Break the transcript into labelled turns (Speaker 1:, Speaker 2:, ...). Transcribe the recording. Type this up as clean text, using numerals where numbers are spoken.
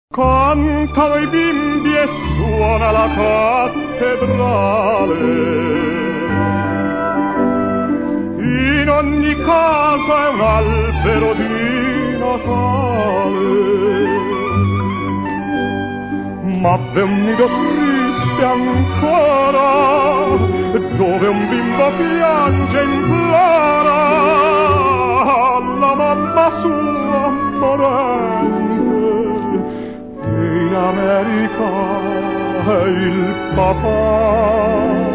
Speaker 1: Cantano i bimbi e suona la cattedrale. In ogni casa è un albero di Natale. Ma v'è un nido triste ancora, dove un bimbo piange e implora la mamma sua morente, e in America è il papà.